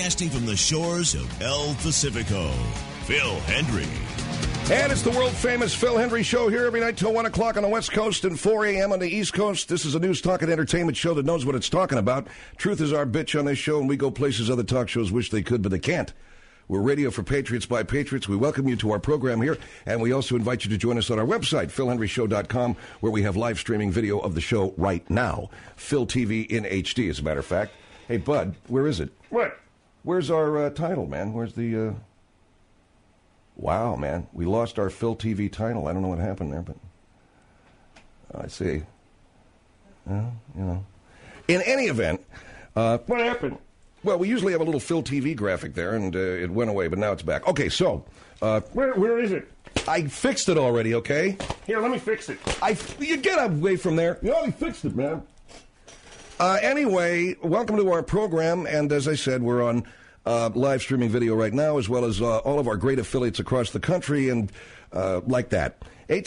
broadcasting from the shores of El Pacifico, Phil Hendry. And it's the world-famous Phil Hendry Show here every night till 1 o'clock on the West Coast and 4 a.m. on the East Coast. This is a news, talk, and entertainment show that knows what it's talking about. Truth is our bitch on this show, and we go places other talk shows wish they could, but they can't. We're radio for patriots by patriots. We welcome you to our program here, and we also invite you to join us on our website, philhenryshow.com, where we have live streaming video of the show right now. Phil TV in HD, as a matter of fact. Hey, Bud, where is it? What? Where's our title, man? Where's the... Wow, man. We lost our Phil TV title. I don't know what happened there, but I see. Well, you know. In any event... what happened? Well, we usually have a little Phil TV graphic there, and it went away, but now it's back. Okay, so... Where is it? I fixed it already, okay? Here, let me fix it. You get away from there. You already fixed it, man. Anyway, welcome to our program, and as I said, we're on... live streaming video right now, as well as all of our great affiliates across the country, and like that.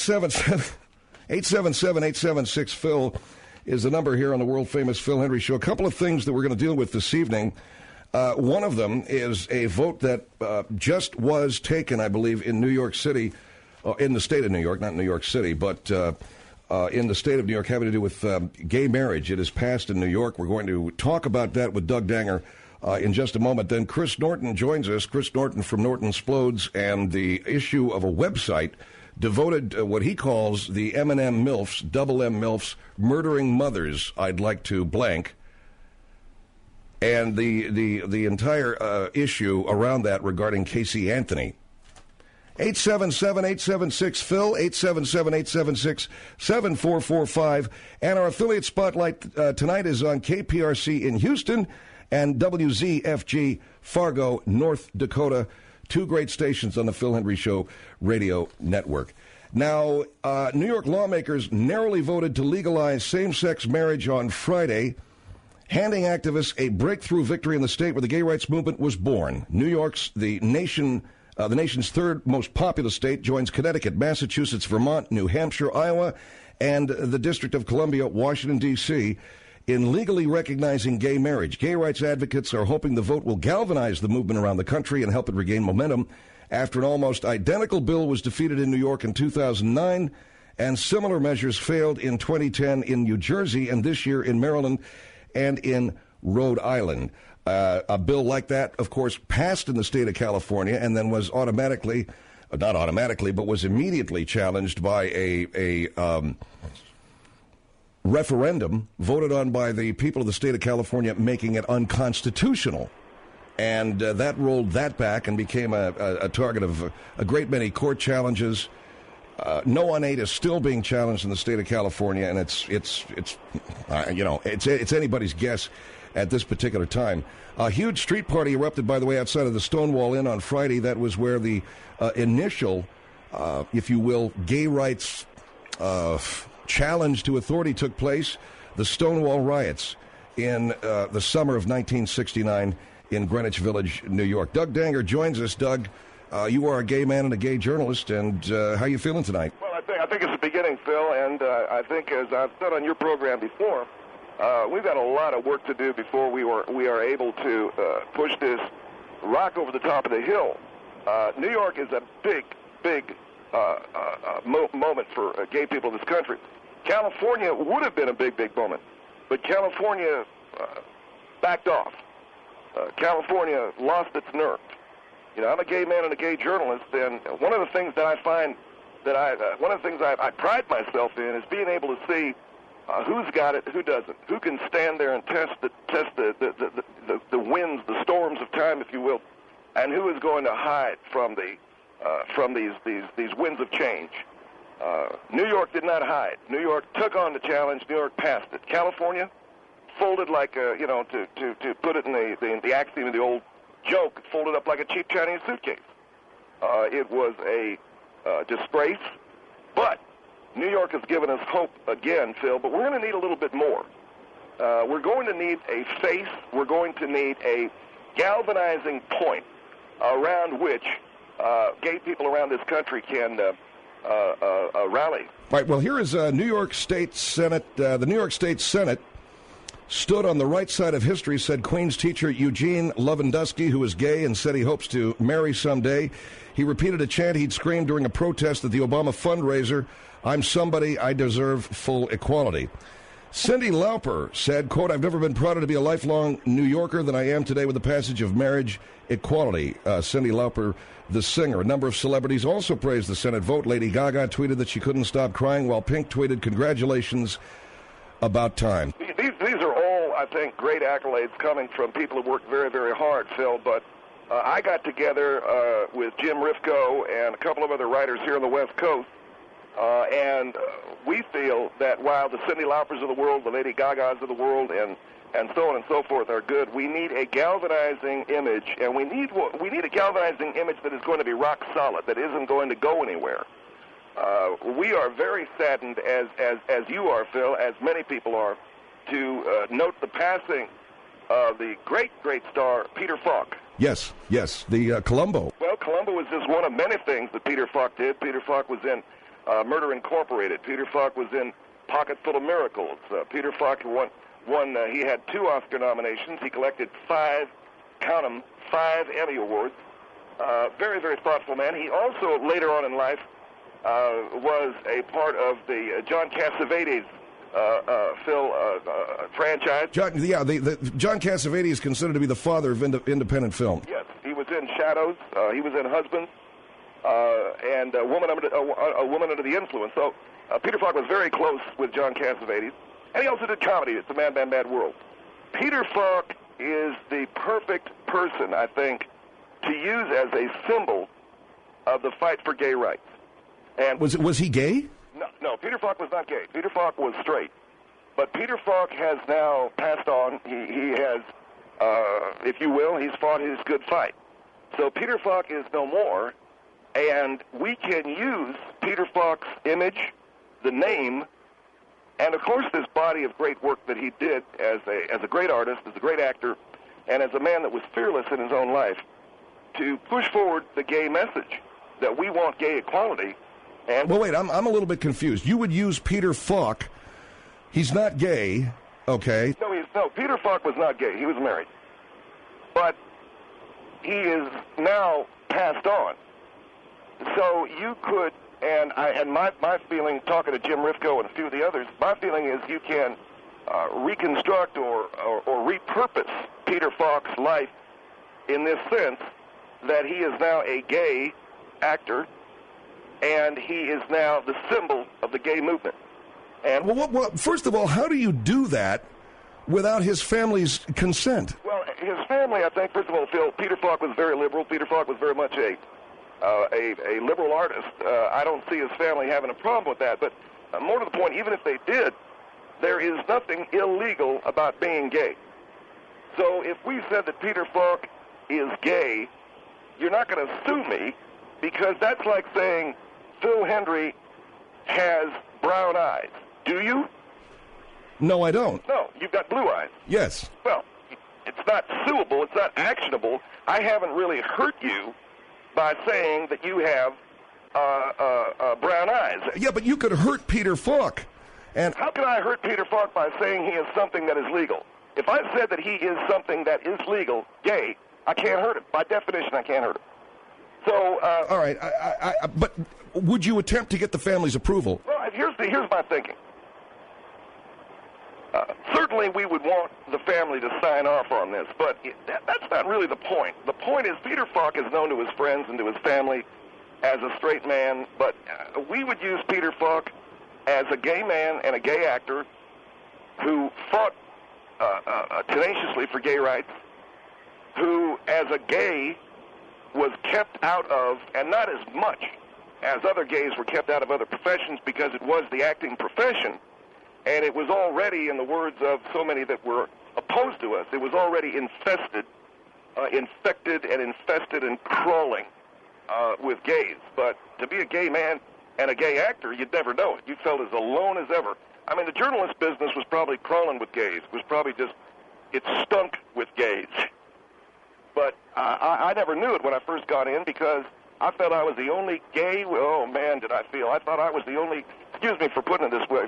877-876-PHIL is the number here on the world-famous Phil Hendry Show. A couple of things that we're going to deal with this evening. One of them is a vote that just was taken, I believe, in New York City, in the state of New York, not New York City, but in the state of New York, having to do with gay marriage. It is passed in New York. We're going to talk about that with Doug Danger in just a moment. Then Chris Norton joins us. Chris Norton from Norton Splodes, and the issue of a website devoted to what he calls the M&M MILFs, double M MILFs, murdering mothers, I'd like to blank. And the entire issue around that regarding Casey Anthony. 877-876-PHIL, 877-876-7445. And our affiliate spotlight tonight is on KPRC in Houston and WZFG Fargo, North Dakota, two great stations on the Phil Hendry Show radio network. Now, New York lawmakers narrowly voted to legalize same-sex marriage on Friday, handing activists a breakthrough victory in the state where the gay rights movement was born. New York's the nation's third most populous state, joins Connecticut, Massachusetts, Vermont, New Hampshire, Iowa, and the District of Columbia, Washington, D.C., in legally recognizing gay marriage. Gay rights advocates are hoping the vote will galvanize the movement around the country and help it regain momentum after an almost identical bill was defeated in New York in 2009, and similar measures failed in 2010 in New Jersey and this year in Maryland and in Rhode Island. A bill like that, of course, passed in the state of California and then was not automatically, but was immediately challenged by a referendum voted on by the people of the state of California, making it unconstitutional. And that rolled that back and became a target of a great many court challenges. No on 8 is still being challenged in the state of California, and it's anybody's guess at this particular time. A huge street party erupted, by the way, outside of the Stonewall Inn on Friday. That was where the initial, if you will, gay rights challenge to authority took place. The Stonewall riots in the summer of 1969 in Greenwich Village, New York. Doug Danger joins us. Doug, you are a gay man and a gay journalist, and how are you feeling tonight? Well, I think it's the beginning, Phil, and I think, as I've said on your program before, we've got a lot of work to do before we are able to push this rock over the top of the hill. New York is a big moment for gay people in this country. California would have been a big moment, but California backed off. California lost its nerve. You know, I'm a gay man and a gay journalist, and one of the things that I find one of the things I pride myself in is being able to see who's got it, who doesn't, who can stand there and test the winds, the storms of time, if you will, and who is going to hide from these winds of change. New York did not hide. New York took on the challenge. New York passed it. California folded like to put it in the axiom of the old joke, folded up like a cheap Chinese suitcase. It was a disgrace, but New York has given us hope again, Phil, but we're going to need a little bit more. We're going to need a face. We're going to need a galvanizing point around which gay people around this country can rally. Right. Well, here is New York State Senate. The New York State Senate stood on the right side of history, said Queen's teacher Eugene Lewandowski, who is gay and said he hopes to marry someday. He repeated a chant he'd screamed during a protest at the Obama fundraiser, "I'm somebody, I deserve full equality." Cyndi Lauper said, quote, "I've never been prouder to be a lifelong New Yorker than I am today with the passage of marriage equality." Cyndi Lauper, the singer. A number of celebrities also praised the Senate vote. Lady Gaga tweeted that she couldn't stop crying, while Pink tweeted, "Congratulations, about time." These are all, I think, great accolades coming from people who worked very, very hard, Phil. But I got together with Jim Rifko and a couple of other writers here on the West Coast, and we feel that while the Cyndi Laupers of the world, the Lady Gagas of the world, and so on and so forth are good, we need a galvanizing image, and we need a galvanizing image that is going to be rock solid, that isn't going to go anywhere. We are very saddened, as you are, Phil, as many people are, to note the passing of the great star Peter Falk. Yes, the Columbo. Well, Columbo was just one of many things that Peter Falk did. Peter Falk was in Murder Incorporated. Peter Falk was in Pocket Full of Miracles. Peter Falk won. He had 2 Oscar nominations. He collected 5 Emmy Awards. Very, very thoughtful man. He also, later on in life, was a part of the John Cassavetes franchise. John Cassavetes is considered to be the father of independent film. Yes, he was in Shadows. He was in Husbands, and a Woman Under the Influence. So Peter Falk was very close with John Cassavetes, and he also did comedy. It's a Man, Bad World. Peter Falk is the perfect person, I think, to use as a symbol of the fight for gay rights. And was he gay? No, Peter Falk was not gay. Peter Falk was straight. But Peter Falk has now passed on. He has, if you will, he's fought his good fight. So Peter Falk is no more, and we can use Peter Falk's image, the name, and of course this body of great work that he did as a great artist, as a great actor, and as a man that was fearless in his own life, to push forward the gay message that we want gay equality. And well, wait, I'm a little bit confused. You would use Peter Falk. He's not gay, okay? No, Peter Falk was not gay. He was married. But he is now passed on. So you could, and my feeling, talking to Jim Rifko and a few of the others, my feeling is you can reconstruct or repurpose Peter Falk's life in this sense that he is now a gay actor, and he is now the symbol of the gay movement. And well, first of all, how do you do that without his family's consent? Well, his family, I think, first of all, Phil, Peter Falk was very liberal. Peter Falk was very much a liberal artist. I don't see his family having a problem with that. But more to the point, even if they did, there is nothing illegal about being gay. So if we said that Peter Falk is gay, you're not going to sue me, because that's like saying Phil Hendry has brown eyes. Do you? No, I don't. No, you've got blue eyes. Yes. Well, it's not suable. It's not actionable. I haven't really hurt you by saying that you have brown eyes. Yeah, but you could hurt Peter Falk. And how can I hurt Peter Falk by saying he is something that is legal? If I said that he is something that is legal, gay, I can't hurt him. By definition, I can't hurt him. So, all right, but would you attempt to get the family's approval? Well, here's my thinking. Certainly we would want the family to sign off on this, but that's not really the point. The point is Peter Falk is known to his friends and to his family as a straight man, but we would use Peter Falk as a gay man and a gay actor who fought tenaciously for gay rights, who as a gay was kept out of, and not as much as other gays were kept out of other professions, because it was the acting profession, and it was already, in the words of so many that were opposed to us, it was already infected and infested and crawling with gays. But to be a gay man and a gay actor, you'd never know it. You felt as alone as ever. I mean, the journalist business was probably crawling with gays. It was probably just, it stunk with gays. But I never knew it when I first got in, because I felt I was the only gay. Oh, man, did I feel. I thought I was the only, excuse me for putting it this way,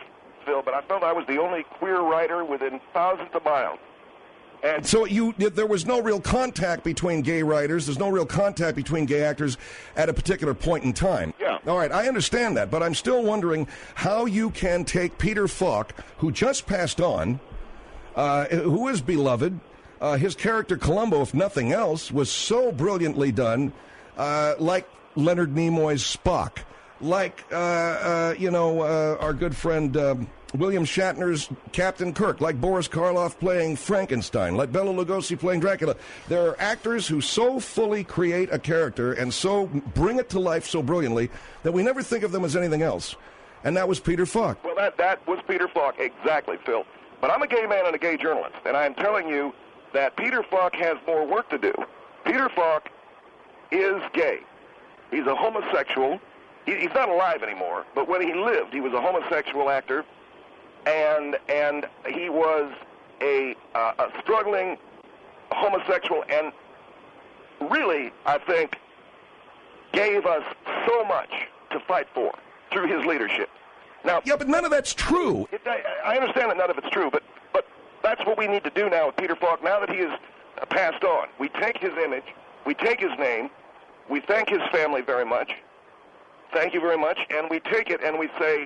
Phil, but I felt I was the only queer writer within thousands of miles. And So there was no real contact between gay writers. There's no real contact between gay actors at a particular point in time. Yeah. All right, I understand that, but I'm still wondering how you can take Peter Falk, who just passed on, who is beloved. His character Columbo, if nothing else, was so brilliantly done, like Leonard Nimoy's Spock, like our good friend William Shatner's Captain Kirk, like Boris Karloff playing Frankenstein, like Bela Lugosi playing Dracula. There are actors who so fully create a character and so bring it to life so brilliantly that we never think of them as anything else. And that was Peter Falk. Well, that was Peter Falk, exactly, Phil. But I'm a gay man and a gay journalist, and I'm telling you that Peter Falk has more work to do. Peter Falk is gay. He's a homosexual. He's not alive anymore, but when he lived, he was a homosexual actor. And he was a struggling homosexual, and really, I think, gave us so much to fight for through his leadership. Now, Yeah, but none of that's true. I understand that none of it's true, but that's what we need to do now with Peter Falk. Now that he is passed on, we take his image, we take his name, we thank his family very much. Thank you very much, and we take it and we say.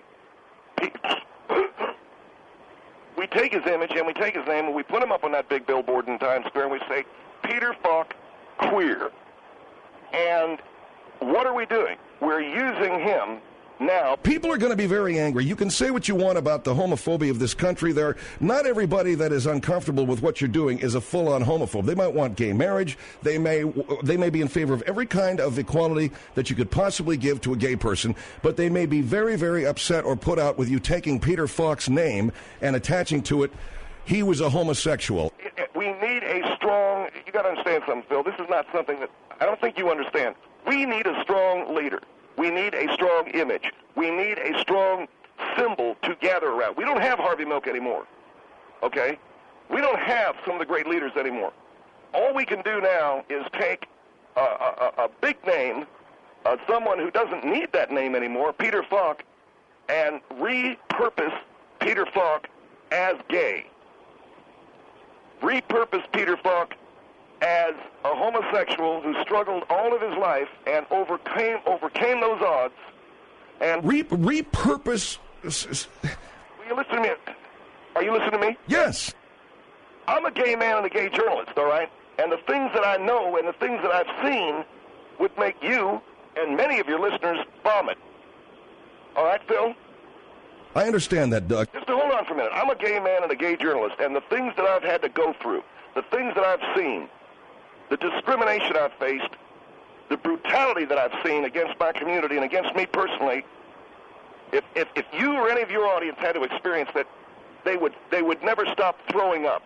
We take his image and we take his name and we put him up on that big billboard in Times Square and we say, Peter Falk, queer. And what are we doing? We're using him now. People are going to be very angry. You can say what you want about the homophobia of this country. Not everybody that is uncomfortable with what you're doing is a full-on homophobe. They might want gay marriage. They may be in favor of every kind of equality that you could possibly give to a gay person, but they may be very, very upset or put out with you taking Peter Falk's name and attaching to it, he was a homosexual. We need a strong, you got to understand something, Phil. This is not something that, I don't think you understand. We need a strong leader. We need a strong image. We need a strong symbol to gather around. We don't have Harvey Milk anymore, okay? We don't have some of the great leaders anymore. All we can do now is take a big name, someone who doesn't need that name anymore, Peter Falk, and repurpose Peter Falk as gay. Repurpose Peter Falk as a homosexual who struggled all of his life and overcame those odds. And repurpose. Will you listen to me? Are you listening to me? Yes. I'm a gay man and a gay journalist, all right? And the things that I know and the things that I've seen would make you and many of your listeners vomit. All right, Phil? I understand that, Doug. Just hold on for a minute. I'm a gay man and a gay journalist, and the things that I've had to go through, the things that I've seen, the discrimination I've faced, the brutality that I've seen against my community and against me personally, if you or any of your audience had to experience that, they would never stop throwing up.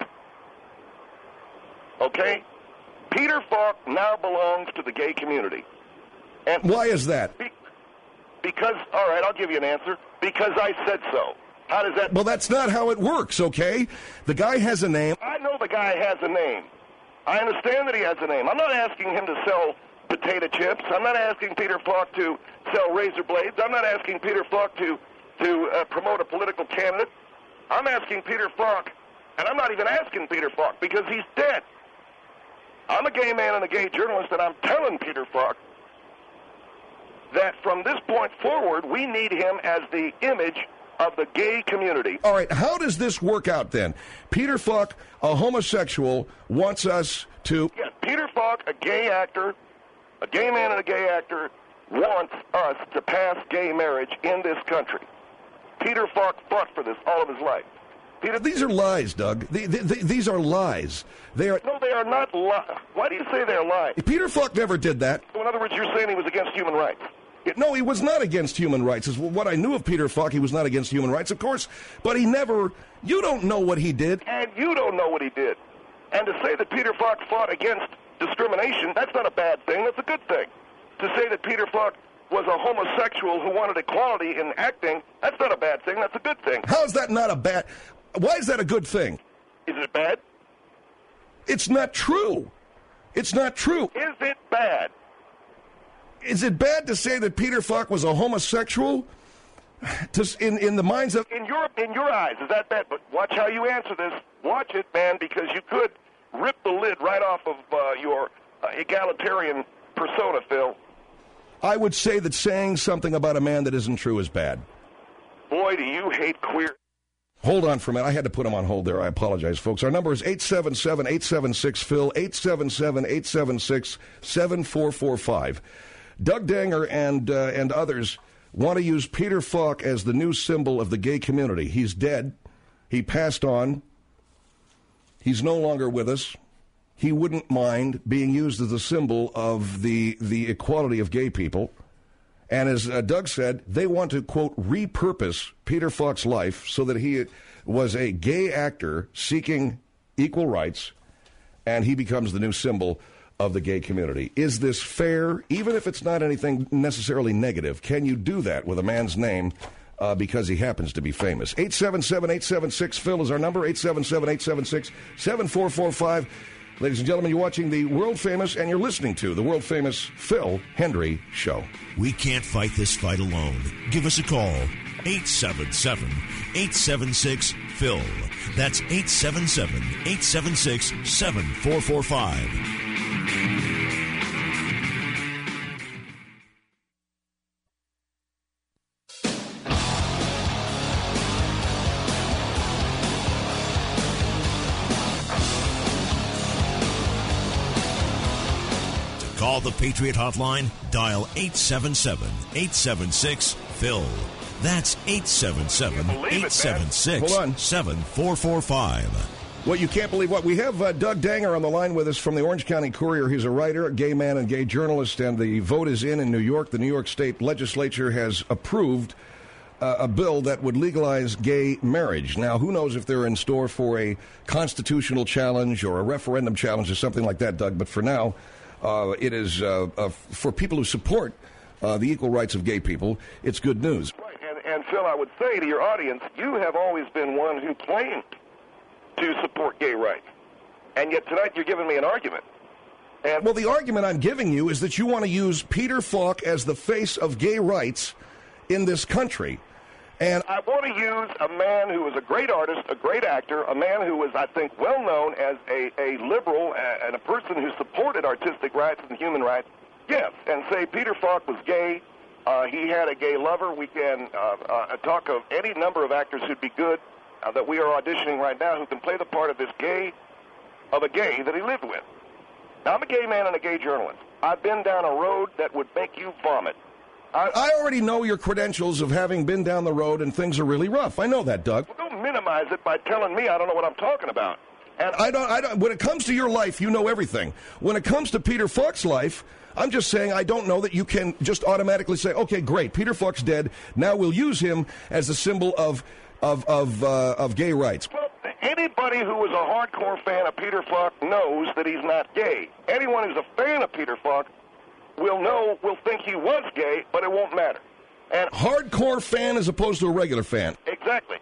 Okay? Peter Falk now belongs to the gay community. And why is that? Because, all right, I'll give you an answer. Because I said so. How does that... Well, that's not how it works, okay? The guy has a name. I know the guy has a name. I understand that he has a name. I'm not asking him to sell potato chips. I'm not asking Peter Falk to sell razor blades. I'm not asking Peter Falk to promote a political candidate. I'm asking Peter Falk, and I'm not even asking Peter Falk because he's dead. I'm a gay man and a gay journalist, and I'm telling Peter Falk that from this point forward, we need him as the image of the gay community. All right, how does this work out then? Peter Falk, a homosexual, wants us to... Yes, Peter Falk, a gay actor, a gay man and a gay actor, wants us to pass gay marriage in this country. Peter Falk fought for this all of his life. These are lies, Doug. These are lies. They are... No, they are not lies. Why do you say they're lies? Peter Falk never did that. So in other words, you're saying he was against human rights. No, he was not against human rights. Is what I knew of Peter Falk. He was not against human rights, of course, but he never... You don't know what he did. And you don't know what he did. And to say that Peter Falk fought against discrimination, that's not a bad thing. That's a good thing. To say that Peter Falk was a homosexual who wanted equality in acting, that's not a bad thing. That's a good thing. How is that not a bad... Why is that a good thing? Is it bad? It's not true. It's not true. Is it bad? Is it bad to say that Peter Falk was a homosexual? In the minds of... In your eyes, is that bad? But watch how you answer this. Watch it, man, because you could rip the lid right off of your egalitarian persona, Phil. I would say that saying something about a man that isn't true is bad. Boy, do you hate queer... Hold on for a minute. I had to put him on hold there. I apologize, folks. Our number is 877-876-PHIL, 877-876-7445. Doug Danger and others want to use Peter Falk as the new symbol of the gay community. He's dead. He passed on. He's no longer with us. He wouldn't mind being used as a symbol of the equality of gay people. And as Doug said, they want to, quote, repurpose Peter Falk's life so that he was a gay actor seeking equal rights, and he becomes the new symbol of the gay community. Is this fair, even if it's not anything necessarily negative? Can you do that with a man's name because he happens to be famous? 877-876-PHIL is our number, 877-876-7445. Ladies and gentlemen, you're watching the world-famous, and you're listening to the world-famous Phil Hendrie Show. We can't fight this fight alone. Give us a call, 877-876-PHIL. That's 877-876-7445. Call the Patriot Hotline, dial 877-876-PHIL. That's 877-876-7445. Well, you can't believe what. We have Doug Danger on the line with us from the Orange County Courier. He's a writer, a gay man and gay journalist, and the vote is in New York. The New York State Legislature has approved a bill that would legalize gay marriage. Now, who knows if they're in store for a constitutional challenge or a referendum challenge or something like that, Doug, but for now... it is for people who support the equal rights of gay people. It's good news. Right, and Phil, I would say to your audience, you have always been one who claimed to support gay rights, and yet tonight you're giving me an argument. And well, the argument I'm giving you is that you want to use Peter Falk as the face of gay rights in this country. And I want to use a man who was a great artist, a great actor, a man who was, I think, well known as a liberal and a person who supported artistic rights and human rights. Yes, and say Peter Falk was gay. He had a gay lover. We can talk of any number of actors who'd be good that we are auditioning right now who can play the part of a gay that he lived with. Now, I'm a gay man and a gay journalist. I've been down a road that would make you vomit. I already know your credentials of having been down the road and things are really rough. I know that, Doug. Well, don't minimize it by telling me I don't know what I'm talking about. And I don't. When it comes to your life, you know everything. When it comes to Peter Falk's life, I'm just saying I don't know that you can just automatically say, okay, great, Peter Falk's dead. Now we'll use him as a symbol of gay rights. Well, anybody who is a hardcore fan of Peter Falk knows that he's not gay. Anyone who's a fan of Peter Falk will think he was gay, but it won't matter. And hardcore fan as opposed to a regular fan. Exactly.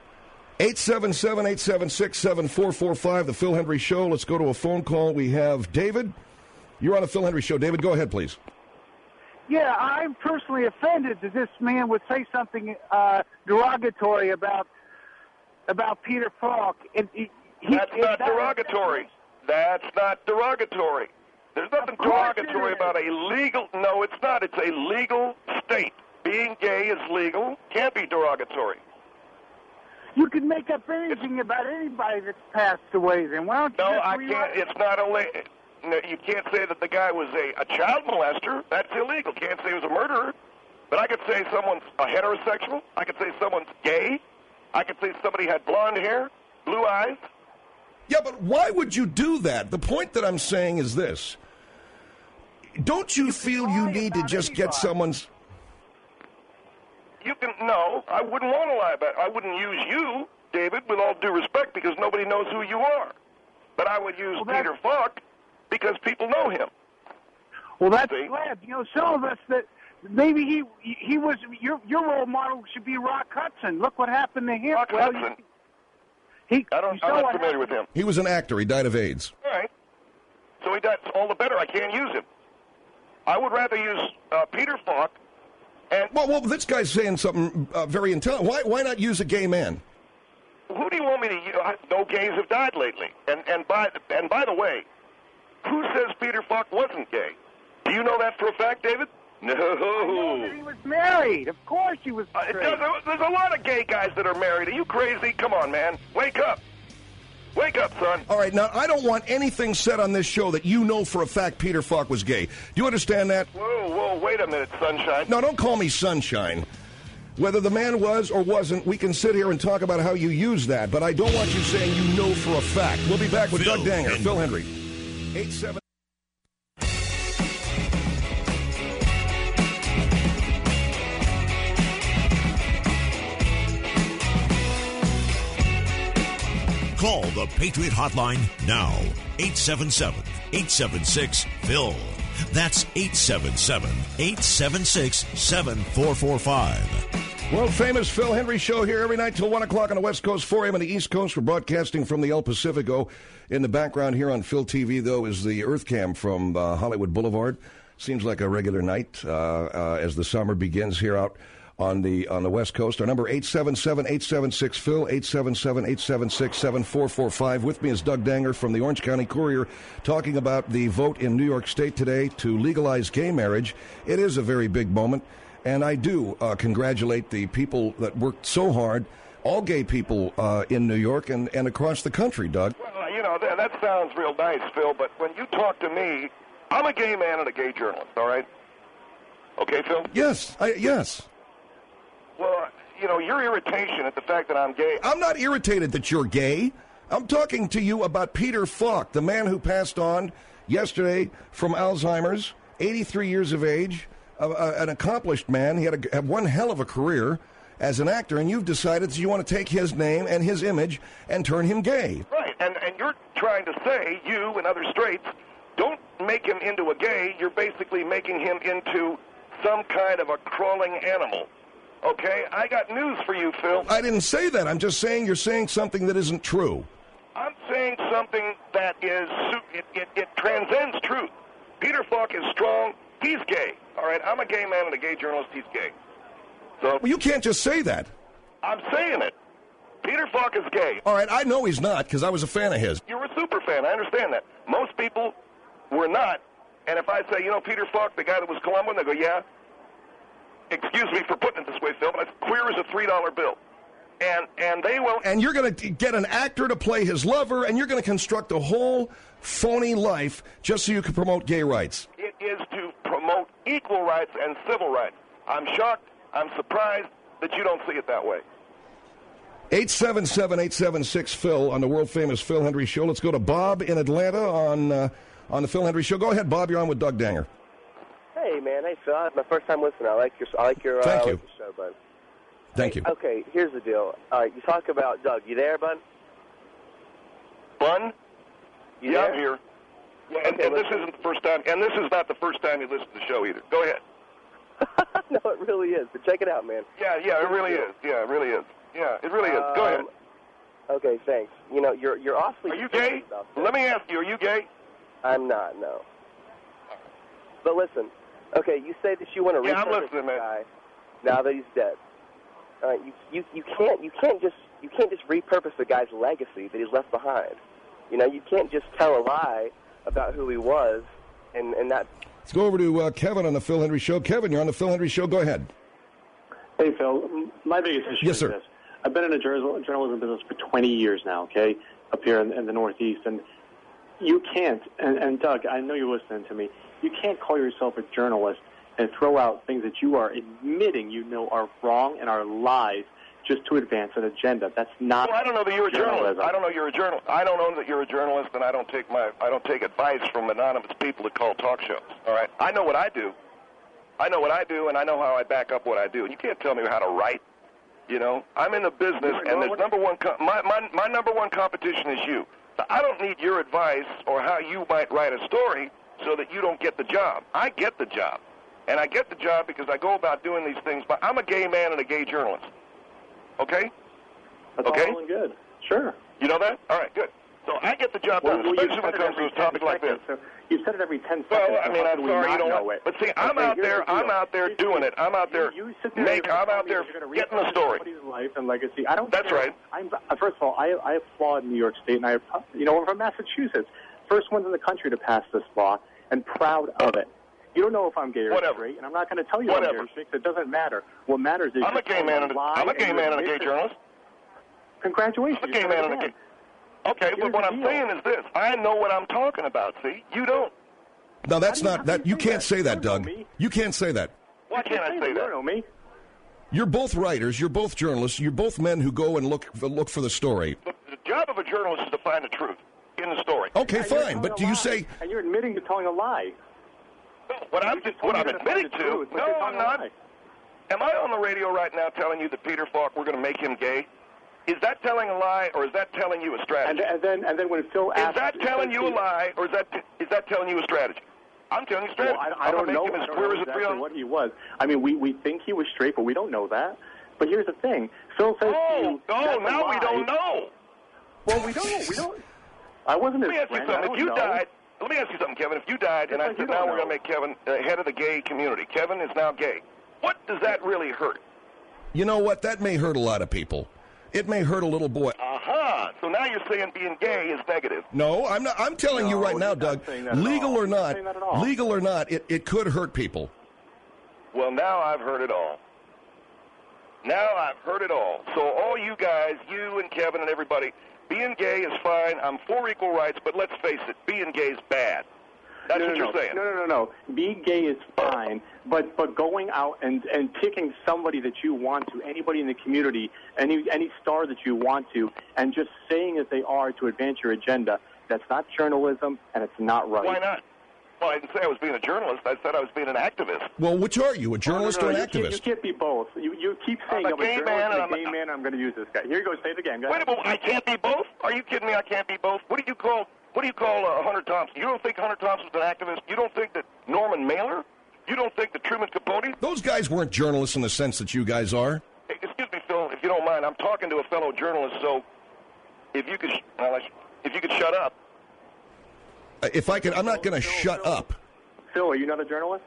877-876-7445, the Phil Hendrie Show. Let's go to a phone call. We have David. You're on the Phil Hendrie Show. David, go ahead, please. Yeah, I'm personally offended that this man would say something derogatory about Peter Falk. That's not derogatory. That's not derogatory. There's nothing derogatory about a legal... No, it's not. It's a legal state. Being gay is legal. Can't be derogatory. You can make up anything about anybody that's passed away, then. Why don't you No, I can't. It's not only... No, you can't say that the guy was a child molester. That's illegal. Can't say he was a murderer. But I could say someone's a heterosexual. I could say someone's gay. I could say somebody had blonde hair, blue eyes. Yeah, but why would you do that? The point that I'm saying is this. Don't you feel you need to just get someone's... No, I wouldn't want to lie about it. I wouldn't use you, David, with all due respect, because nobody knows who you are. But I would use Peter Falk because people know him. Well, that's glad. You know, some of us that maybe he was... Your role model should be Rock Hudson. Look what happened to him. Rock Hudson? I'm not familiar with him. He was an actor. He died of AIDS. All right. So he died. All the better. I can't use him. I would rather use Peter Falk And Well, this guy's saying something very intelligent. Why not use a gay man? who do you want me to use? No gays have died lately. And by the way, who says Peter Falk wasn't gay? Do you know that for a fact, David? No. I know that he was married. Of course he was straight. There's a lot of gay guys that are married. Are you crazy? Come on, man. Wake up. Wake up, son. All right, now, I don't want anything said on this show that you know for a fact Peter Falk was gay. Do you understand that? Whoa, wait a minute, Sunshine. No, don't call me Sunshine. Whether the man was or wasn't, we can sit here and talk about how you use that, but I don't want you saying you know for a fact. We'll be back with Phil Doug Danger. Hendry. Phil Hendry. 87. Call the Patriot Hotline now. 877-876-PHIL. That's 877-876-7445. World famous Phil Hendry Show here every night till 1 o'clock on the West Coast, 4 a.m. on the East Coast. We're broadcasting from the El Pacifico. In the background here on Phil TV, though, is the Earth Cam from Hollywood Boulevard. Seems like a regular night as the summer begins here out on the West Coast. Our number 877-876-PHIL, 877-876-7445. With me is Doug Danger from the Orange County Courier talking about the vote in New York State today to legalize gay marriage. It is a very big moment, and I do congratulate the people that worked so hard, all gay people in New York and across the country, Doug. Well, you know, that sounds real nice, Phil, but when you talk to me, I'm a gay man and a gay journalist, all right? Okay, Phil? Yes, yes. Well, you know, your irritation at the fact that I'm gay. I'm not irritated that you're gay. I'm talking to you about Peter Falk, the man who passed on yesterday from Alzheimer's, 83 years of age, an accomplished man. He had one hell of a career as an actor, and you've decided that you want to take his name and his image and turn him gay. Right, and you're trying to say, you and other straights, don't make him into a gay. You're basically making him into some kind of a crawling animal. Okay, I got news for you, Phil. I didn't say that. I'm just saying you're saying something that isn't true. I'm saying something that is, it transcends truth. Peter Falk is strong. He's gay. All right, I'm a gay man and a gay journalist. He's gay. So Well, you can't just say that. I'm saying it. Peter Falk is gay. All right, I know he's not because I was a fan of his. You're a super fan. I understand that. Most people were not. And if I say, you know, Peter Falk, the guy that was Columbian, they go, yeah. Excuse me for putting it this way, Phil, but it's queer as a $3 bill. And they will... And you're going to get an actor to play his lover, and you're going to construct a whole phony life just so you can promote gay rights. It is to promote equal rights and civil rights. I'm shocked. I'm surprised that you don't see it that way. 877-876-PHIL on the world-famous Phil Hendry Show. Let's go to Bob in Atlanta on the Phil Hendry Show. Go ahead, Bob. You're on with Doug Danger. Hey, man. Hey, Phil. It's my first time listening. I like your Thank you. show, bud. Thank you. Okay, here's the deal. All right, you talk about Doug. You there, bud? Bun? You Yeah, there? I'm here. Yeah, And okay, this listen. isn't the first time, and this is not the first time you listen to the show either. Go ahead. No, it really is. But check it out, man. Yeah, it really is. Yeah, it really is. Yeah, it really is. Go ahead. Okay, thanks. You know, you're awfully... Are you gay? about this. Let me ask you, are you gay? I'm not, no. But listen, okay, you say that you want to Yeah, I'm repurpose listening, the man. guy now that he's dead. All right, you can't just repurpose the guy's legacy that he's left behind. You know, you can't just tell a lie about who he was, and that. Let's go over to Kevin on the Phil Hendry Show. Kevin, you're on the Phil Hendry Show. Go ahead. Hey, Phil. My biggest issue Yes, is sir. this. I've been in the journalism business for 20 years now, okay, up here in the Northeast, and you can't, and Doug, I know you're listening to me, you can't call yourself a journalist and throw out things that you are admitting you know are wrong and are lies just to advance an agenda. That's not Well, I don't know that you're a journalist. journalism. I don't know you're a journalist. I don't know that you're a journalist, and I don't take advice from anonymous people that call talk shows. All right, I know what I do. I know what I do, and I know how I back up what I do. And you can't tell me how to write. You know, I'm in the business, and there's my number one competition is you. I don't need your advice or how you might write a story so that you don't get the job. I get the job, and I get the job because I go about doing these things. But I'm a gay man and a gay journalist. Okay? That's Okay. all well and good. Sure. You know that? All right, good. So I get the job done, especially when it comes to a topic like this. So you've said it every 10 seconds. Well, I mean, I'm sorry you don't know it. But see, I'm out there doing it. I'm out there I'm out there getting the story. Somebody's life and legacy. I don't That's care. right. First of all, I applaud New York State, and I'm from Massachusetts. First ones in the country to pass this law, and proud of it. You don't know if I'm gay or straight, and I'm not going to tell you I'm gay or straight. It doesn't matter. What matters is I'm a gay man and a gay journalist. Congratulations. I'm a gay man and a gay. Okay, but what I'm saying is this. I know what I'm talking about, see? You don't. No, that's not that. You can't say that, Doug. You can't say that. Why can't I say that? You don't know me. You're both writers. You're both journalists. You're both men who go and look for the story. The job of a journalist is to find the truth in the story. Okay, fine. But do you say... And you're admitting to telling a lie. No, what I'm admitting to... No, I'm not. Am I on the radio right now telling you that Peter Falk, we're going to make him gay? Is that telling a lie, or is that telling you a strategy? And then when Phil asks... Is that telling you a lie, or is that telling you a strategy? I'm telling you a strategy. Well, I don't know exactly what he was. I mean, we think he was straight, but we don't know that. But here's the thing. Phil says to you... Oh, now we don't know. Well, we don't. I wasn't his friend. Let me ask you something, Kevin. If you died, and I said, now we're going to make Kevin head of the gay community. Kevin is now gay. What does that really hurt? You know what? That may hurt a lot of people. It may hurt a little boy. Aha! So now you're saying being gay is negative. No, I'm not. I'm telling you right now, Doug. Legal or not, it could hurt people. Well, now I've heard it all. So all you guys, you and Kevin and everybody, being gay is fine. I'm for equal rights, but let's face it, being gay is bad. That's what you're saying. No. Being gay is fine, but going out and picking somebody that you want to, anybody in the community, any star that you want to, and just saying that they are to advance your agenda, that's not journalism, and it's not right. Why not? Well, I didn't say I was being a journalist. I said I was being an activist. Well, which are you, a journalist or an activist? You can't be both. You keep saying I'm a gay man and a gay man. I'm going to use this guy. Here you go. Say it again. Wait a minute. I can't be both? Are you kidding me? I can't be both? What do you call Hunter Thompson? You don't think Hunter Thompson's an activist? You don't think that Norman Mailer? You don't think that Truman Capote? Those guys weren't journalists in the sense that you guys are. Hey, excuse me, Phil, if you don't mind. I'm talking to a fellow journalist, so if you could shut up. If I could, I'm not going to shut up. Phil, are you not a journalist?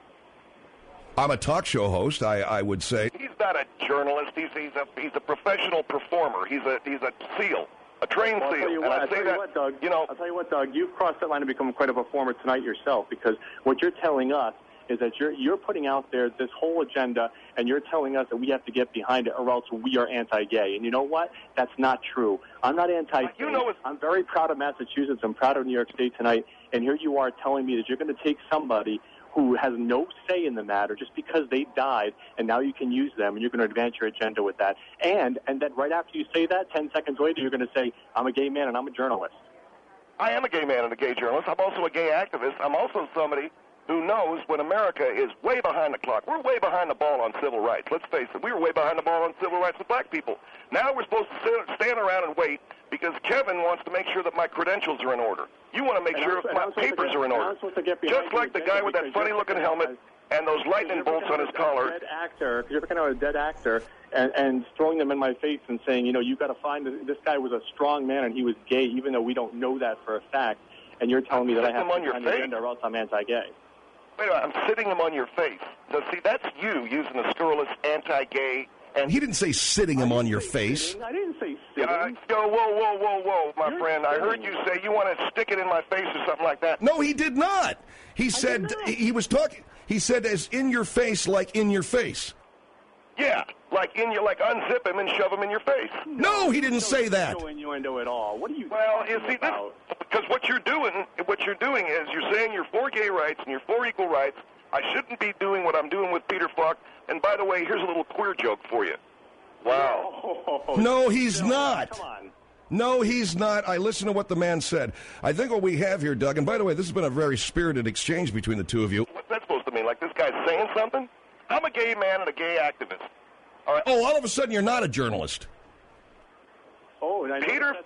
I'm a talk show host, I would say. He's not a journalist. He's a professional performer. He's a SEAL. A trained SEAL. I'll tell you what, Doug, you've crossed that line to become quite a performer tonight yourself, because what you're telling us is that you're putting out there this whole agenda, and you're telling us that we have to get behind it or else we are anti-gay. And you know what? That's not true. I'm not anti-gay. I'm very proud of Massachusetts. I'm proud of New York State tonight. And here you are telling me that you're going to take somebody who has no say in the matter just because they died, and now you can use them, and you're going to advance your agenda with that. And then right after you say that, 10 seconds later, you're going to say, I'm a gay man and I'm a journalist. I am a gay man and a gay journalist. I'm also a gay activist. I'm also somebody who knows when America is way behind the clock. We're way behind the ball on civil rights. Let's face it. We were way behind the ball on civil rights with black people. Now we're supposed to stand around and wait because Kevin wants to make sure that my credentials are in order. You want to make sure my papers are in order. Just like the guy with that funny-looking helmet and those lightning bolts on his collar. You're looking at a dead actor and throwing them in my face and saying, you've got to find this guy was a strong man and he was gay, even though we don't know that for a fact. And you're telling me that I have to find the agenda or else I'm anti-gay. Wait a minute, I'm sitting him on your face. So, see, that's you using the scurrilous anti-gay. And he didn't say sitting him on your face. I didn't say sitting. Whoa, my friend. I heard you say you want to stick it in my face or something like that. No, he did not. He said, he was talking, he said as in your face, like in your face. Yeah, like unzip him and shove him in your face. No, he didn't say that. No innuendo at all. What are you see, because what you're doing is you're saying you're for gay rights and you're for equal rights. I shouldn't be doing what I'm doing with Peter Falk. And by the way, here's a little queer joke for you. Wow. No, he's not. Come on. No, he's not. I listened to what the man said. I think what we have here, Doug, and by the way, this has been a very spirited exchange between the two of you. What's that supposed to mean? Like this guy's saying something? I'm a gay man and a gay activist. All right. Oh, all of a sudden you're not a journalist. Oh, Peter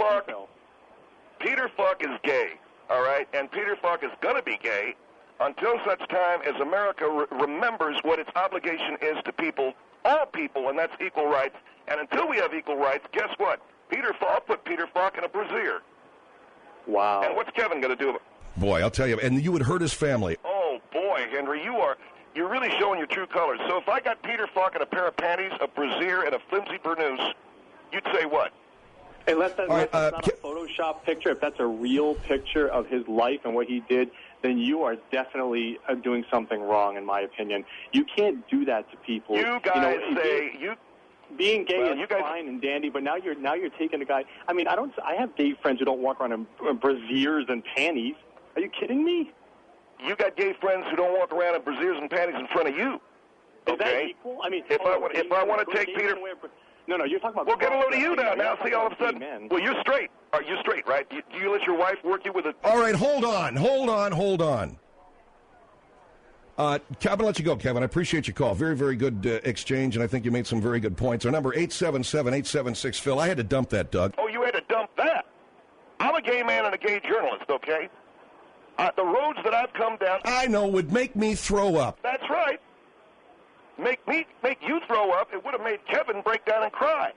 Falk is gay, all right? And Peter Falk is going to be gay until such time as America remembers what its obligation is to people, all people, and that's equal rights. And until we have equal rights, guess what? I'll put Peter Falk in a brassiere. Wow. And what's Kevin going to do? Boy, I'll tell you, and you would hurt his family. Oh, boy, Henry, you're really showing your true colors. So if I got Peter Falk in a pair of panties, a brassiere, and a flimsy burnous, you'd say what? Unless that's right, not a Photoshop picture, if that's a real picture of his life and what he did, then you are definitely doing something wrong, in my opinion. You can't do that to people. You guys being gay is fine and dandy, but now you're taking a guy. I mean, I have gay friends who don't walk around in brassieres and panties. Are you kidding me? You got gay friends who don't walk around in brassieres and panties in front of you. Is okay? that equal? I mean, if I want to take Peter. No, you're talking about. Well, get a load of you now. Now, see, all of a sudden. Well, you're straight. You're straight, right? Do you let your wife work you with a? All right, hold on. Kevin, let you go, Kevin. I appreciate your call. Very, very good exchange, and I think you made some very good points. Our number 877-876-PHIL. I had to dump that, Doug. Oh, you had to dump that? I'm a gay man and a gay journalist, okay? The roads that I've come down... I know, would make me throw up. That's right. Make you throw up. It would have made Kevin break down and cry.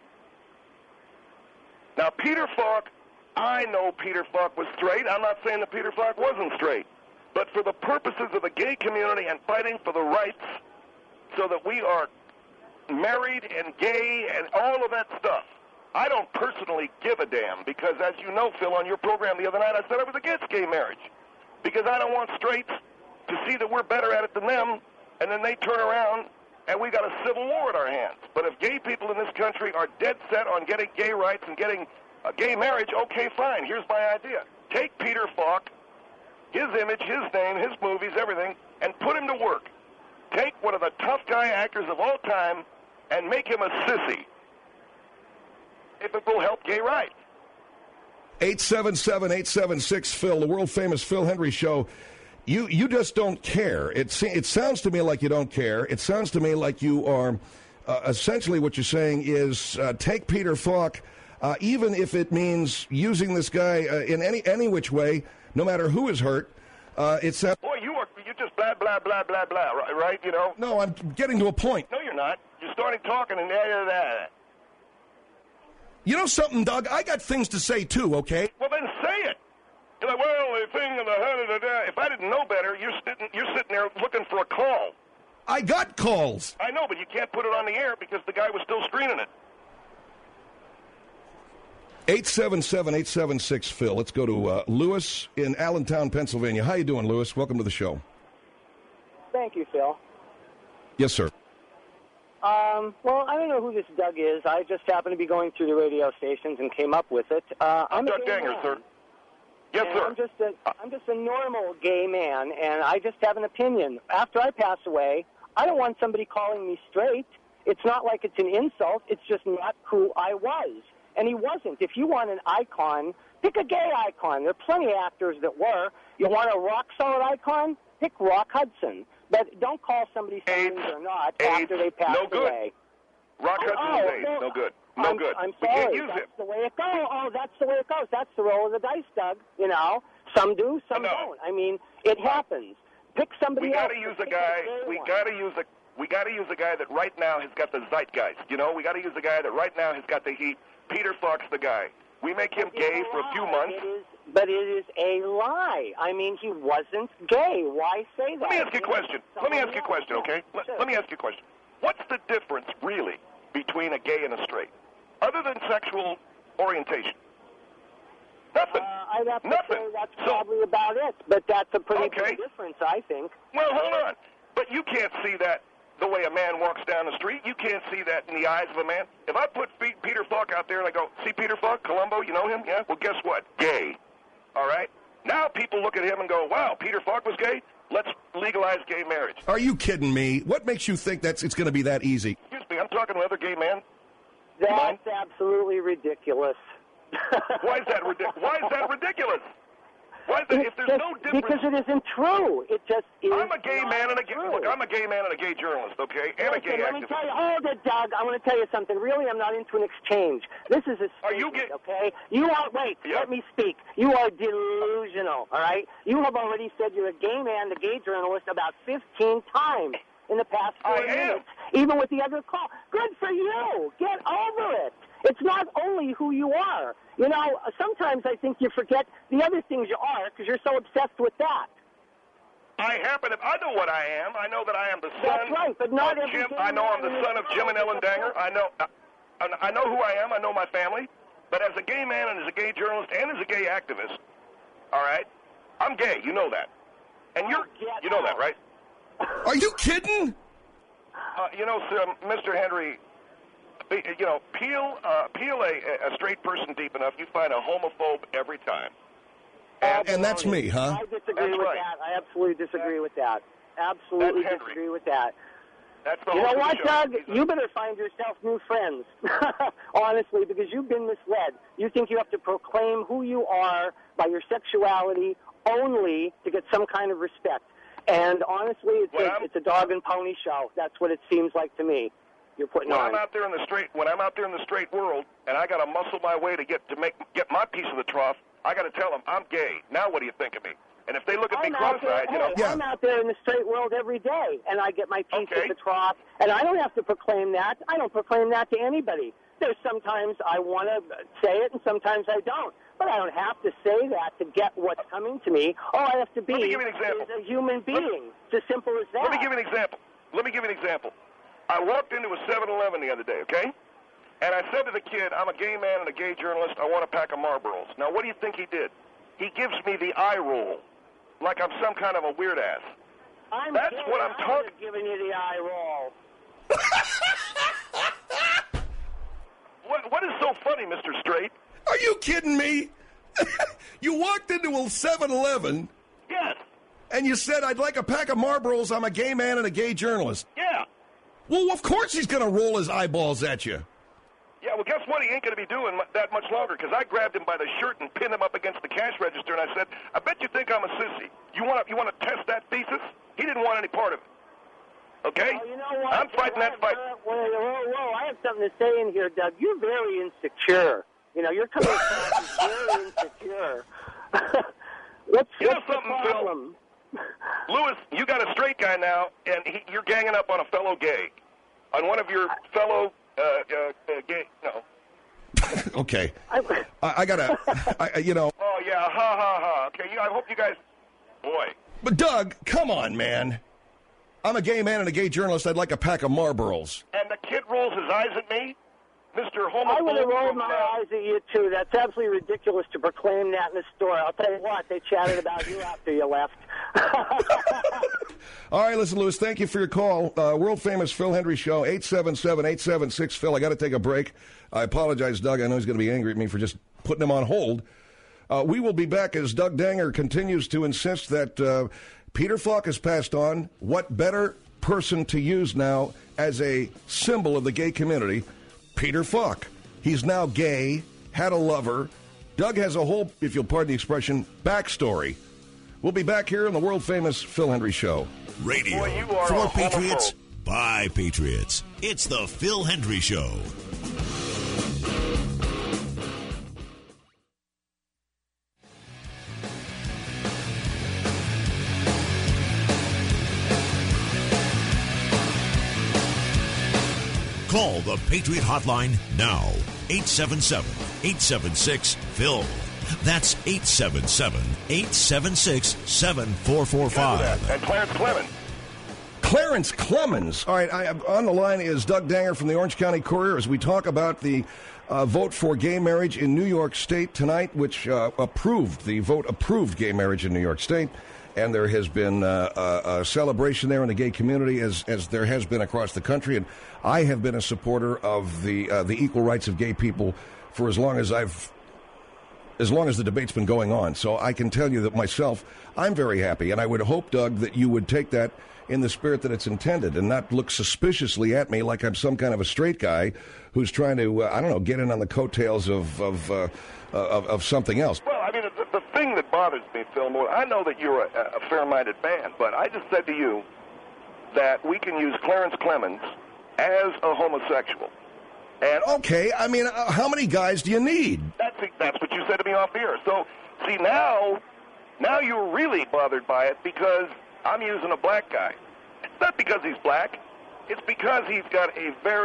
Now, Peter Falk, I know Peter Falk was straight. I'm not saying that Peter Falk wasn't straight. But for the purposes of the gay community and fighting for the rights so that we are married and gay and all of that stuff, I don't personally give a damn because, as you know, Phil, on your program the other night, I said I was against gay marriage because I don't want straights to see that we're better at it than them, and then they turn around and we got a civil war at our hands. But if gay people in this country are dead set on getting gay rights and getting gay marriage, okay, fine. Here's my idea. Take Peter Falk, his image, his name, his movies, everything, and put him to work. Take one of the tough guy actors of all time and make him a sissy. If it will help gay rights. 877-876-PHIL, the world-famous Phil Hendry Show. You just don't care. It sounds to me like you don't care. It sounds to me like you are essentially what you're saying is take Peter Falk, even if it means using this guy in any which way, no matter who is hurt. Boy, you just blah, blah, blah, blah, blah, right? You know? No, I'm getting to a point. No, you're not. You're starting talking and that. You know something, Doug? I got things to say, too, okay? Well, then say it. You're like, well, the thing of the if I didn't know better, you're sitting there looking for a call. I got calls. I know, but you can't put it on the air because the guy was still screening it. 877-876-PHIL. Let's go to Lewis in Allentown, Pennsylvania. How you doing, Lewis? Welcome to the show. Thank you, Phil. Yes, sir. Well, I don't know who this Doug is. I just happened to be going through the radio stations and came up with it. I'm Doug Ganger, sir. Yes, sir. I'm just a normal gay man, and I just have an opinion. After I pass away, I don't want somebody calling me straight. It's not like it's an insult. It's just not who I was. And he wasn't. If you want an icon, pick a gay icon. There are plenty of actors that were. You want a rock-solid icon? Pick Rock Hudson. But don't call somebody something they're not after they pass away. Rock Hudson is AIDS. No good. No good. I'm we sorry. Can't use that's it. the way it goes. Oh, that's the way it goes. That's the roll of the dice, Doug. You know, some do, some don't. I mean, it happens. Pick somebody else. We got to use a guy. We got to use a guy that right now has got the zeitgeist. You know, we got to use a guy that right now has got the heat. Peter Falk's the guy. We make him gay for a few months. But it is a lie. I mean, he wasn't gay. Why say that? Let me ask you a question. Okay? Let me ask you a question. What's the difference, really, between a gay and a straight, other than sexual orientation? Nothing. I'd have to say that's probably about it. But that's a pretty big difference, I think. Well, hold on. But you can't see that the way a man walks down the street. You can't see that in the eyes of a man. If I put Peter Falk out there and I go, see Peter Falk, Columbo, you know him? Yeah? Well, guess what? Gay. All right? Now people look at him and go, wow, Peter Falk was gay? Let's legalize gay marriage. Are you kidding me? What makes you think it's going to be that easy? Excuse me, I'm talking to other gay men. That's absolutely ridiculous. Why is that ridiculous? Why is that ridiculous? Why is that, if there's no difference? Because it isn't true. It just is. I'm a gay man and a gay. Look, I'm a gay man and a gay journalist, okay, and a gay activist. Let me tell you, Doug. I want to tell you something. Really, I'm not into an exchange. This is a statement, Are you gay? Okay? You are. Wait. Yeah. Let me speak. You are delusional. All right. You have already said you're a gay man, a gay journalist, about 15 times in the past 4 minutes, even with the other call. Good for you. Get over it. It's not only who you are. You know, sometimes I think you forget the other things you are because you're so obsessed with that. I know what I am. I know that I am the son That's right, but not of every Jim. gay I know I'm man the in son of Jim and Ellen Danger. I know who I am. I know my family. But as a gay man and as a gay journalist and as a gay activist, all right, I'm gay. You know that. And you know that, right? Are you kidding? Mr. Henry, peel a straight person deep enough, you find a homophobe every time. And that's me, huh? I disagree with that. I absolutely disagree with that. Absolutely disagree with that. That's the you know what, show. Doug? You better find yourself new friends, honestly, because you've been misled. You think you have to proclaim who you are by your sexuality only to get some kind of respect. And honestly, it's a dog and pony show. That's what it seems like to me. You're putting on. When I'm out there in the straight world, and I got to muscle my way to get my piece of the trough, I got to tell them I'm gay. Now, what do you think of me? And if they look at me cross-eyed, I'm out there in the straight world every day, and I get my piece of the trough, and I don't have to proclaim that. I don't proclaim that to anybody. There's sometimes I want to say it, and sometimes I don't. But I don't have to say that to get what's coming to me. All I have to be is a human being. It's as simple as that. Let me give you an example. I walked into a 7-Eleven the other day, okay? And I said to the kid, I'm a gay man and a gay journalist. I want a pack of Marlboros. Now, what do you think he did? He gives me the eye roll, like I'm some kind of a weird ass. That's what I'm talking. Giving you the eye roll. What is so funny, Mr. Straight? Are you kidding me? You walked into a 7-Eleven. Yes. And you said, I'd like a pack of Marlboros. I'm a gay man and a gay journalist. Yeah. Well, of course he's going to roll his eyeballs at you. Yeah, well, guess what? He ain't going to be doing that much longer, because I grabbed him by the shirt and pinned him up against the cash register, and I said, I bet you think I'm a sissy. You want to test that thesis? He didn't want any part of it. Okay? Well, you know what? I'm fighting that fight. Whoa, I have something to say in here, Doug. You're very insecure. You know, you're coming across as very insecure. What's the problem? Phil? Lewis, you got a straight guy now, and you're ganging up on a fellow gay. On one of your fellow gay, no. Okay. I gotta, Oh, yeah, ha. Okay, I hope you guys, boy. But, Doug, come on, man. I'm a gay man and a gay journalist. I'd like a pack of Marlboros. And the kid rolls his eyes at me? Mr. Homophobe. I would have rolled my eyes at you, too. That's absolutely ridiculous to proclaim that in the store. I'll tell you what, they chatted about you after you left. All right, listen, Lewis, thank you for your call. World-famous Phil Hendry Show, 877-876-PHIL. I got to take a break. I apologize, Doug. I know he's going to be angry at me for just putting him on hold. We will be back as Doug Danger continues to insist that Peter Falk has passed on. What better person to use now as a symbol of the gay community? Peter Falk. He's now gay, had a lover. Doug has a whole, if you'll pardon the expression, backstory. We'll be back here on the world-famous Phil Hendry Show. Radio Boy, for Patriots, by Patriots. It's the Phil Hendry Show. Call the Patriot Hotline now. 877-876-PHIL. That's 877-876-7445. And Clarence Clemens. Clarence Clemens. All right, on the line is Doug Danger from the Orange County Courier as we talk about the vote for gay marriage in New York State tonight, which approved gay marriage in New York State. And there has been a celebration there in the gay community, as there has been across the country. And I have been a supporter of the equal rights of gay people for as long as the debate's been going on. So I can tell you that myself, I'm very happy. And I would hope, Doug, that you would take that in the spirit that it's intended and not look suspiciously at me like I'm some kind of a straight guy who's trying to, get in on the coattails of something else. Well, I mean, the thing that bothers me, Phil, more, I know that you're a fair-minded man, but I just said to you that we can use Clarence Clemens as a homosexual. And okay, I mean, how many guys do you need? That's what you said to me off the air. So, see, now you're really bothered by it because I'm using a black guy. It's not because he's black. It's because he's got a very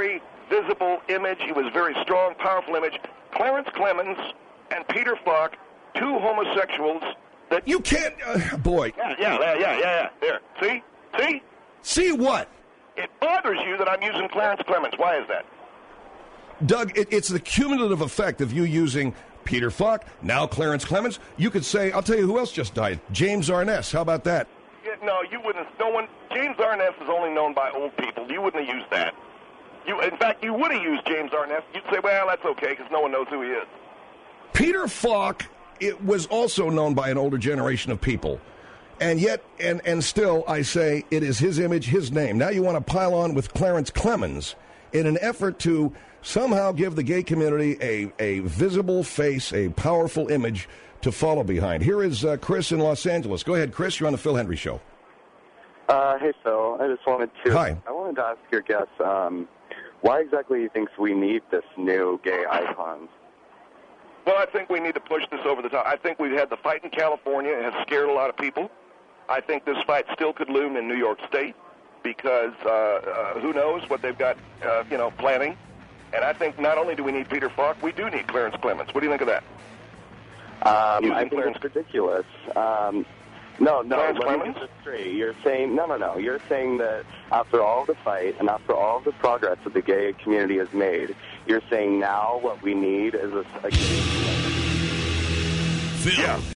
visible image. He was a very strong, powerful image. Clarence Clemens and Peter Falk, two homosexuals that... You can't... boy. Yeah. There. See? See what? It bothers you that I'm using Clarence Clemens. Why is that? Doug, it's the cumulative effect of you using Peter Falk, now Clarence Clemens. You could say, I'll tell you who else just died. James Arness. How about that? Yeah, no, you wouldn't. No one. James Arness is only known by old people. You wouldn't have used that. In fact, you would have used James Arness. You'd say, well, that's okay because no one knows who he is. Peter Falk, it was also known by an older generation of people. And yet, and still, I say, it is his image, his name. Now you want to pile on with Clarence Clemens in an effort to somehow give the gay community a visible face, a powerful image to follow behind. Here is Chris in Los Angeles. Go ahead, Chris. You're on the Phil Hendry Show. Hey, Phil. I just wanted to... Hi. I wanted to ask your guest, why exactly he thinks we need this new gay icon? Well, I think we need to push this over the top. I think we've had the fight in California. It has scared a lot of people. I think this fight still could loom in New York State because who knows what they've got, planning. And I think not only do we need Peter Falk, we do need Clarence Clemens. What do you think of that? I think it's ridiculous. No, Clarence let me Clemens? get this straight. You're saying, no. You're saying that after all the fight and after all the progress that the gay community has made, you're saying now what we need is a gay... Phil